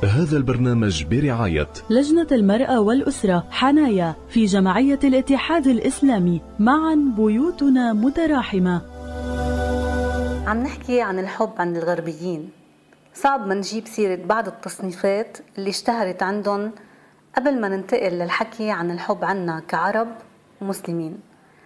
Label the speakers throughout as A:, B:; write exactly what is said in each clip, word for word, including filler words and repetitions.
A: هذا البرنامج برعاية
B: لجنة المرأة والأسرة حنايا في جمعية الاتحاد الإسلامي. معا بيوتنا متراحمة.
C: عم نحكي عن الحب عند الغربيين. صعب ما نجيب سيرة بعض التصنيفات اللي اشتهرت عندهم قبل ما ننتقل للحكي عن الحب عنا كعرب ومسلمين.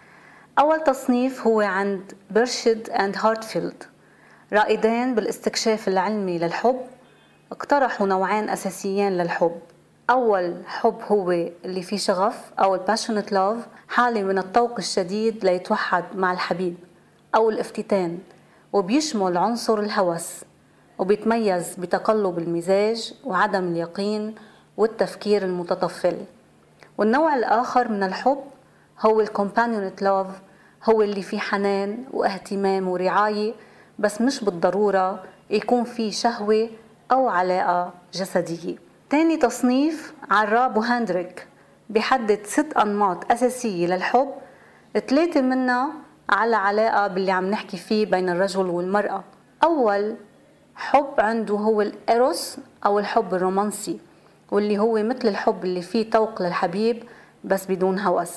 C: أول تصنيف هو عند بيرشد أند هارتفيلد، رائدين بالاستكشاف العلمي للحب. اقترحوا نوعين أساسيين للحب. أول حب هو اللي فيه شغف أو الباشنت لوف، حالة من الطوق الشديد ليتوحد مع الحبيب أو الافتتان، وبيشمل عنصر الهوس، وبيتميز بتقلب المزاج وعدم اليقين والتفكير المتطفل. والنوع الآخر من الحب هو الكومبانيونت لوف، هو اللي فيه حنان واهتمام ورعاية، بس مش بالضرورة يكون فيه شهوة أو علاقة جسدية. تاني تصنيف عراب وهندريك بيحدد ست أنماط أساسية للحب، ثلاثة منها على علاقة باللي عم نحكي فيه بين الرجل والمرأة. أول حب عنده هو الإيروس أو الحب الرومانسي، واللي هو مثل الحب اللي فيه توق للحبيب بس بدون هوس.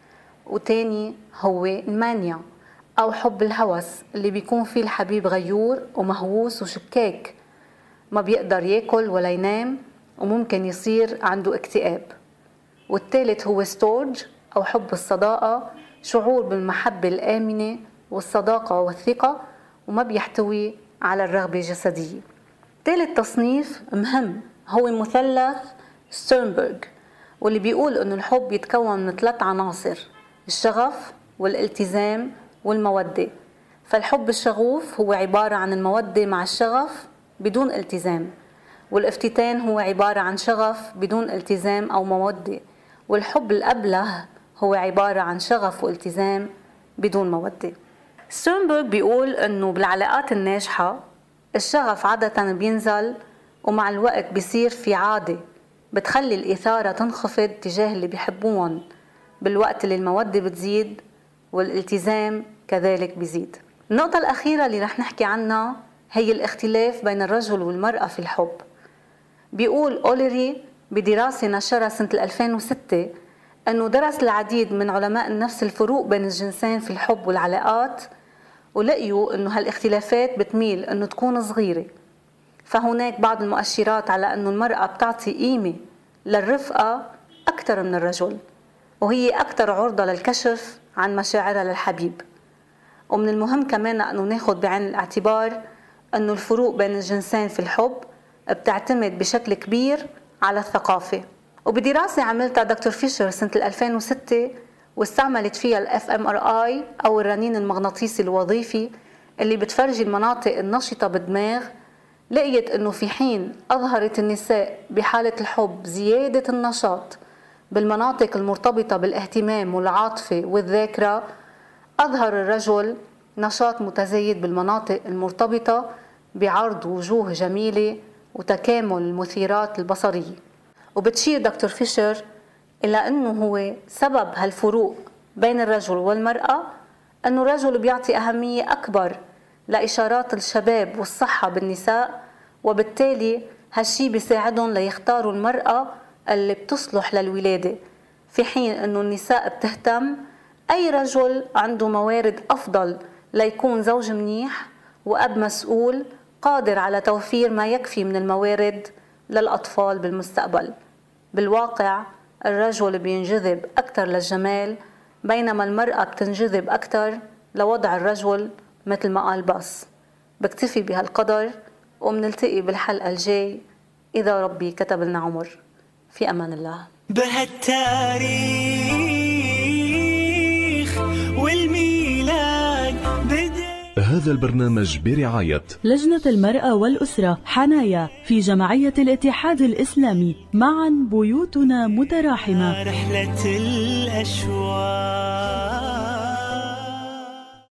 C: وتاني هو المانيا أو حب الهوس، اللي بيكون فيه الحبيب غيور ومهووس وشكاك، ما بيقدر ياكل ولا ينام، وممكن يصير عنده اكتئاب. والثالث هو ستورج أو حب الصداقة، شعور بالمحبة الآمنة والصداقة والثقة، وما بيحتوي على الرغبة الجسدية. ثالث تصنيف مهم هو مثلث ستيرنبرغ، واللي بيقول أنه الحب يتكون من ثلاث عناصر: الشغف والالتزام والمودة. فالحب الشغوف هو عبارة عن المودة مع الشغف بدون التزام، والافتتان هو عبارة عن شغف بدون التزام أو مودة، والحب الأبله هو عبارة عن شغف والتزام بدون مودة. ستيرنبرغ بيقول أنه بالعلاقات الناجحة الشغف عادة بينزل، ومع الوقت بيصير في عادة بتخلي الإثارة تنخفض تجاه اللي بيحبون، بالوقت اللي المودة بتزيد والالتزام كذلك بيزيد. النقطة الأخيرة اللي رح نحكي عنها هي الاختلاف بين الرجل والمرأة في الحب. بيقول أوليري بدراسة نشرها سنة ألفين وستة أنه درس العديد من علماء النفس الفروق بين الجنسين في الحب والعلاقات، ولقيوا أنه هالاختلافات بتميل أنه تكون صغيرة. فهناك بعض المؤشرات على أنه المرأة بتعطي قيمة للرفقة أكثر من الرجل، وهي أكثر عرضة للكشف عن مشاعرها للحبيب. ومن المهم كمان أنه ناخد بعين الاعتبار أنه الفروق بين الجنسين في الحب بتعتمد بشكل كبير على الثقافة. وبدراسة عملتها دكتور فيشر سنة ألفين وستة واستعملت فيها ال إف إم آر آي أو الرنين المغناطيسي الوظيفي، اللي بتفرجي المناطق النشطة بالدماغ، لقيت أنه في حين أظهرت النساء بحالة الحب زيادة النشاط بالمناطق المرتبطة بالاهتمام والعاطفة والذاكرة، أظهر الرجل نشاط متزايد بالمناطق المرتبطة بعرض وجوه جميلة وتكامل المثيرات البصرية. وبتشير دكتور فيشر إلى أنه هو سبب هالفروق بين الرجل والمرأة أنه الرجل بيعطي أهمية أكبر لإشارات الشباب والصحة بالنساء، وبالتالي هالشي بيساعدهم ليختاروا المرأة اللي بتصلح للولادة، في حين أنه النساء بتهتم أي رجل عنده موارد أفضل ليكون زوج منيح وأب مسؤول قادر على توفير ما يكفي من الموارد للأطفال بالمستقبل. بالواقع الرجل بينجذب أكثر للجمال، بينما المرأة بتنجذب أكثر لوضع الرجل مثل ما قال باس. بكتفي بهالقدر ومنلتقي بالحلقة الجاي إذا ربي كتب لنا عمر. في أمان الله.
D: بهالتاريخ والميلاد بدأ.
A: هذا البرنامج برعاية
B: لجنة المرأة والأسرة حنايا في جمعية الاتحاد الإسلامي. معا بيوتنا متراحمة.
D: رحلة الأشواق.